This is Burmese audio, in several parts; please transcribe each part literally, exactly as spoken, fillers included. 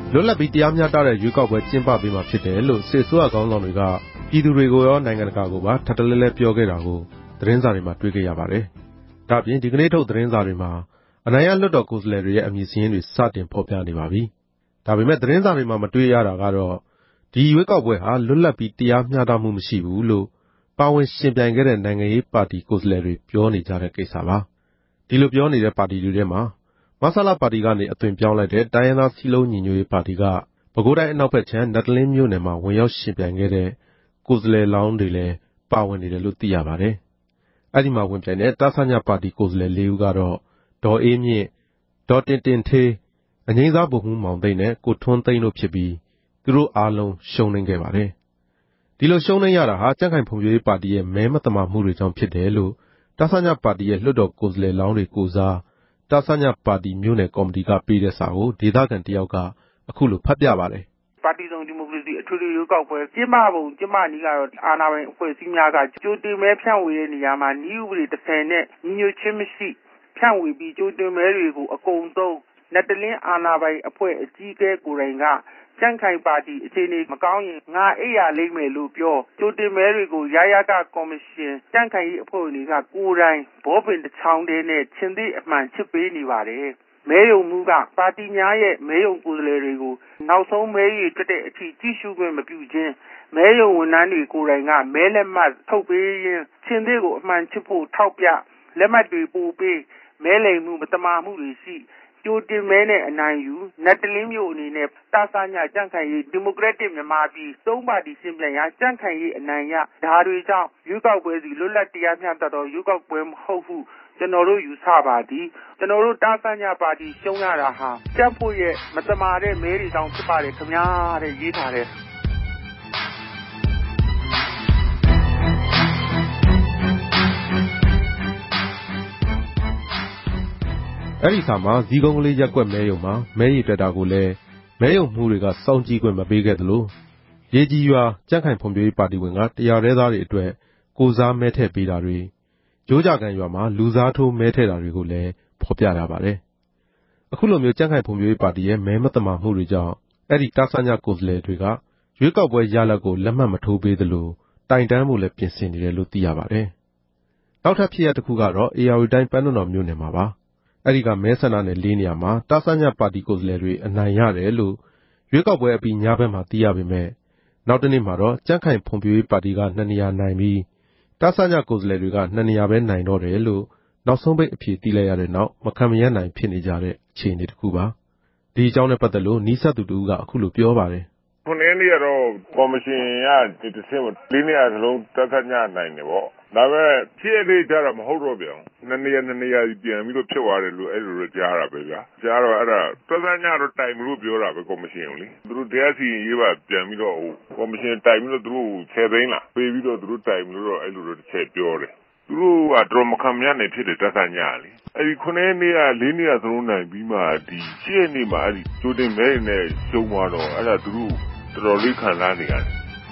လွတ်လပ်ပြီးတရားမျှတတဲ့ရွေးကောက်ပွဲကျင်းပပေးမှာဖြစ်တယ်လို့စစ်အစိုးရခေါင်းဆောင်တွေကပြည်သူတွေကိုရောနိုင်ငံတကာကိုပါထပ်တလဲလဲပြောခဲ့တာကိုသတင်းစာတွေမှာတွေ့ကြရပါတယ်။ဒါ့အပြင်ဒီကနေ့ထုတ်သတင်းစာတွေမှာအနိုင်ရလွှတ်တော်ကိုယ်စားလှယ်တွေရဲ့အမည်စာရင်းတွေစတင်ဖော်ပြနေပါပြီ။ဒါပေမဲ့သတင်းစာတွေမှာမတွေ့ရတာကတော့ဒီရွေးကောက်ပွဲဟာလွတ်လပ်ပြီးတရားမျှတမှုမရှိဘူးလို့ပါဝင်ရှင်ပြိုင်ခဲ့တဲ့နိုင်ငံရေးပါတီကိုယ်စားလှယ်တွေပြောနေကြတဲ့ကိစ္စပါ။ဒီလိုပြောနေတဲ့ပါတီတွေထဲမှာမဆလာပါတီကနေအသွင်ပြောင်းလိုက်တဲ့တိုင်းရင်းသားစည်းလုံးညီညွတ်ရေးပါတီကပဲခူးတိုင်းအနောက်ဘက်ခြမ်းနတ်တလင်းမြို့နယ်မှာဝင်ရောက်ရှင်ပြိုင်ခဲ့တဲ့ကိုယ်စားလှယ်လောင်းတွေလည်းပါဝင်နေတယ်လို့သိရပါတယ်။အဲဒီမှာဝင်ပြိုင်တဲ့တဆညပါတီကိုယ်စားလှယ်လေးဦးကတော့ဒေါ်အေးမြင့်ဒေါ်တင်တင်ထေးအငိမ့်စားဗိုလ်မှူးမောင်သိန်းနဲ့ကိုထွန်းသိန်းတို့ဖြစ်ပြီးသူတို့အားလုံးရှုံးနိမ့်ခဲ့ပါတယ်။ဒီလိုရှုံးနိမ့်ရတာဟာကြံ့ခိုင်ဖွံ့ဖြိုးရေးပါတီရဲ့မဲမတမာမှုတွေကြောင့်ဖြစ်တယ်လို့တဆညပါတီရဲ့လွှတ်တော်ကိုယ်စားလှယ်လောင်းတွေကိုစားတဆညပါတီမြို့နယ်ကော်မတီကပေးတဲ့စာကိုဒေသခံတယောက်ကအခုလိုဖတ်ပြပါတယ်။ပါတီစုံဒီမိုကရေစီအထွေထွေရွေးကောက်ပွဲကျင်းပပုံကျင်းပနည်းကတော့အာဏာပိုင်အဖွဲ့အစည်းများကကြိုတင်မဲဖြန့်ဝေတဲ့နေရာမှာနည်းဥပဒေတစ်ဆယ်နဲ့ညီညွတ်ခြင်းမရှိဖြန့်ဝေပြီးကြိုတင်မဲတွေကိုအကုန်သုံးနတ်တလင်းအာဏာပိုင်အဖွဲ့အကြီးအကဲကိုယ်တိုင်ကကြံ့ခိုင်ပါတီအခြေအနေမကောင်းရင်ငါအိပ်ရလိမ့်မယ်လို့ပြောကြိုတင်မဲတွေကိုရရကကော်မရှင်ကြံ့ခိုင်ရေးအဖွဲ့တွေကကိုယ်တိုင်ဘောပင်တစ်ချောင်းတည်းနဲ့ချင်းသေးအမှန်ချစ်ပေးနေပါတယ်။မဲယုံမှုကပါတီများရဲ့မဲယုံကိုယ်စားလှယ်တွေကိုနောက်ဆုံးမဲရည်တက်တဲ့အထိကြည့်ရှုခွင့်မပြုခြင်းမဲယုံဝန်ထမ်းတွေကိုယ်တိုင်ကမဲလက်မှတ်ထုတ်ပေးရင်ချင်းသေးကိုအမှန်ချစ်ဖို့ထောက်ပြလက်မှတ်တွေပို့ပေးမဲလိမ်မှုမတမာမှုတွေရှိကြိုတင်မဲနဲ့အနိုင်ယူနတ်တလင်းမျိုးအနေနဲ့တာဆာညကြံ့ခိုင်ရေးဒီမိုကရက်တစ်မြန်မာပြည်သုံးပါတီရှင်ပြန်ရာကြံ့ခိုင်ရေးအနိုင်ရဒါတွေကြောင့်ရွေးကောက်ပွဲစီလွတ်လပ်တရားမျှတသောရွေးကောက်ပွဲမဟုတ်ဘူးကျွန်တော်တို့ယူဆပါသည်ကျွန်တော်တို့တာဆာညပါတီရှုံးရတာဟာကြက်ဖို့ရဲ့မတမာတဲ့မဲတွေကြောင့်ဖြစ်ပါတယ်ခင်ဗျာတဲ့ရေးထားတယ်အဲ့ဒီစာမှာဇီးကုန်းကလေးရက်ကွက်မဲယုံမှာမဲရည်တက်တာကိုလည်းမဲယုံမှုတွေကစောင့်ကြည့်ခွင့်မပေးခဲ့သလိုရေကြီးရွာကြံ့ခိုင်ဖွံ့ဖြိုးရေးပါတီဝင်ကတရားရဲသားတွေအတွက်ကိုစားမဲထည့်ပေးတာတွေရိုးကြကန်ရွာမှာလူစားထိုးမဲထည့်တာတွေကိုလည်းဖော်ပြထားပါတယ်။အခုလိုမျိုးကြံ့ခိုင်ဖွံ့ဖြိုးရေးပါတီရဲ့မဲမတမာမှုတွေကြောင့်အဲ့ဒီတာဆာညကိုယ်စားလှယ်တွေကရွေးကောက်ပွဲရလဒ်ကိုလက်မှတ်မထိုးပေးသလိုတိုင်တန်းဖို့လည်းပြင်ဆင်နေတယ်လို့သိရပါတယ်။နောက်ထပ်ဖြစ်ရပ်တစ်ခုကတော့အေရဝတီတိုင်းပန်းတနော်မြို့နယ်မှာပါအဲ့ဒီကမဲဆန္ဒနယ်လေးနေရာမှာတာဆာညပါတီကိုယ်စားလှယ်တွေအနိုင်ရတယ်လို့ရွေးကောက်ပွဲအပြီးညဘက်မှာသိရပေမဲ့နောက်တနေ့မှာတော့ကြံ့ခိုင်ဖွံ့ဖြိုးရေးပါတီကနှစ်နေရာနိုင်ပြီးတာဆာညကိုယ်စားလှယ်တွေကနှစ်နေရာပဲနိုင်တော့တယ်လို့နောက်ဆုံးပိတ်အဖြေသိလိုက်ရတဲ့နောက်မခံမရနိုင်ဖြစ်နေကြတဲ့အခြေအနေတစ်ခုပါဒီအကြောင်းနဲ့ပတ်သက်လို့နီးစပ်သူတူကအခုလိုပြောပါတယ်ခုနှစ်နေ့ကတော့ကော်မရှင်ကဒီတစ်ဆင့်လေးနေရာစလုံးတတ်ညနိုင်တယ်ပေါ့ဒါပေမဲ့ဖြစ်ရသေးကြတာမဟုတ်တော့ပြန်နှစ်နေရာနှစ်နေရာပြန်ပြီးတော့ဖြစ်သွားတယ်လို့အဲ့လိုတော့ကြားရပဲဗျာကြားတော့အဲ့ဒါတတ်ညတော့တိုင်မလို့ပြောတာပဲကော်မရှင်ကိုလေသူတို့တရားစီရင်ရေးပါပြန်ပြီးတော့ကော်မရှင်တိုင်ပြီးတော့သူတို့ဆယ်သိန်းလားပေးပြီးတော့သူတို့တိုင်ပြီးတော့အဲ့လိုတော့တစ်ချက်ပြောတယ်သူတို့ကတော့မခံမရနိုင်ဖြစ်တယ်တတ်ညလေအဲ့ဒီခုနှစ်နေ့ကလေးနေရာစလုံးနိုင်ပြီးမှဒီရှင်းနေမှာအဲ့ဒီကြိုတင်မဲနဲ့ကျုံသွားတော့အဲ့ဒါသူတို့တော်တော်လေးခံစားနေရတယ်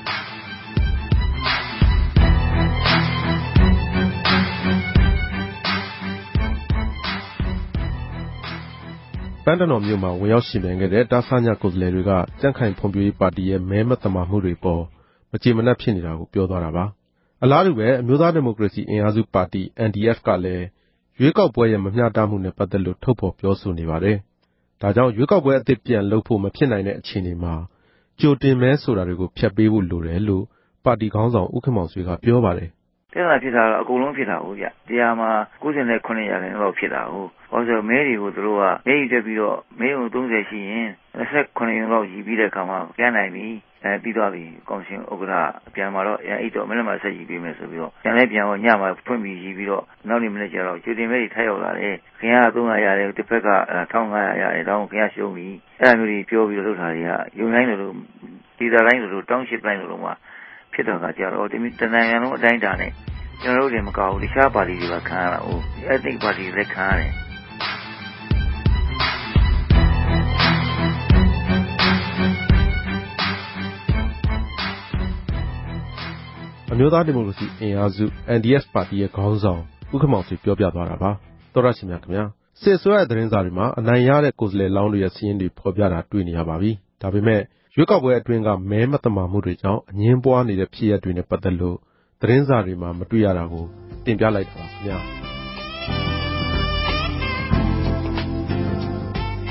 ပန်းတနော်မြို့မှာဝင်ရောက်ရှင်ပြိုင်ခဲ့တဲ့တာဆာညကိုယ်စားလှယ်တွေကကြံ့ခိုင်ဖွံ့ဖြိုးရေးပါတီရဲ့မဲမတမာမှုတွေပေါ်မကြေမနပ်ဖြစ်နေတာကိုပြောသွားတာပါအလားတူပဲအမျိုးသားဒီမိုကရေစီအင်အားစုပါတီ အန်ဒီအက်ဖ် ကလည်းရွေးကောက်ပွဲရဲ့မမျှတမှုနဲ့ပတ်သက်လို့ထုတ်ဖော်ပြောဆိုနေပါတယ်ဒါကြောင့်ရွေးကောက်ပွဲအသစ်ပြန်လုပ်ဖို့မဖြစ်နိုင်တဲ့အခြေအနေမှာကြိုတင်မဲဆိုတာတွေကိုဖျက်ပေးဖို့လိုတယ်လို့ပါတီခေါင်းဆောင်ဦးခင်မောင်ဆွေကပြောပါတယ်ပြဿနာဖြစ်တာကအကုန်လုံးဖြစ်တာဟုတ်ကြတရားမှာကိုယ်စင်နဲ့ခုနှစ်ရာခိုင်နှုန်းလောက်ဖြစ်တာဟုတ်ဘာလို့မဲတွေကိုသူတို့ကမဲယူတက်ပြီးတော့မဲုံသုံးဆယ်ရှိရင်၂၉ရာခိုင်နှုန်းလောက်ယူပြီးတဲ့အခါမှာပြန်နိုင်ပြီအဲပြီးသွားပြီကော်မရှင်ဥက္ကဋ္ဌပြန်มาတော့အဲ့တော့မနေ့မှဆက်ယူပေးမယ်ဆိုပြီးတော့ပြန်လဲပြန်တော့ညမှာဖွင့်ပြီးယူပြီးတော့နောက်နေ့မနေ့ကျတော့ကျူတင်မဲတွေထပ်ရောက်လာတယ်ခင်ဗျားသုံးရာရတယ်တစ်ဖက်က၁၅၀၀ရတယ်တောင်းခင်ဗျားရှုံးပြီအဲ့လိုမျိုးပြောပြီးတော့လုပ်တာတွေကယုံတိုင်းလို့ဒီတိုင်းလို့တောင်းရှစ်တိုင်းလို့မှဖြစ်တော့ကကြတော့ဒီတနိုင်ငံလုံးအတိုင်းတာနဲ့ကျွန်တော်တို့တွေမကောက်ဘူးတခြားပါတီတွေပါခံရတာဟုတ်အဲ့ဒီပါတီတွေလည်းခံရတယ်အမျိုးသားဒီမိုကရေစီအင်အားစု အန်ဒီအက်ဖ် ပါတီရဲ့ခေါင်းဆောင်ဦးခင်မောင်ဆွေပြောပြသွားတာပါသောရရှင်များခင်ဗျာစစ်အစိုးရသတင်းစာတွေမှာအနိုင်ရတဲ့ကိုယ်စားလှယ်လောင်းတွေရဲ့စာရင်းတွေဖော်ပြတာတွေ့နေရပါပြီဒါပေမဲ့ရွေးကောက်ပွဲအတွင်းကမဲမသမာမှုတွေကြောင့်အငြင်းပွားနေတဲ့ဖြစ်ရပ်တွေနဲ့ပတ်သက်လို့သတင်းစာတွေမှာမတွေ့ရတာကိုတင်ပြလိုက်တာပါခင်ဗျာ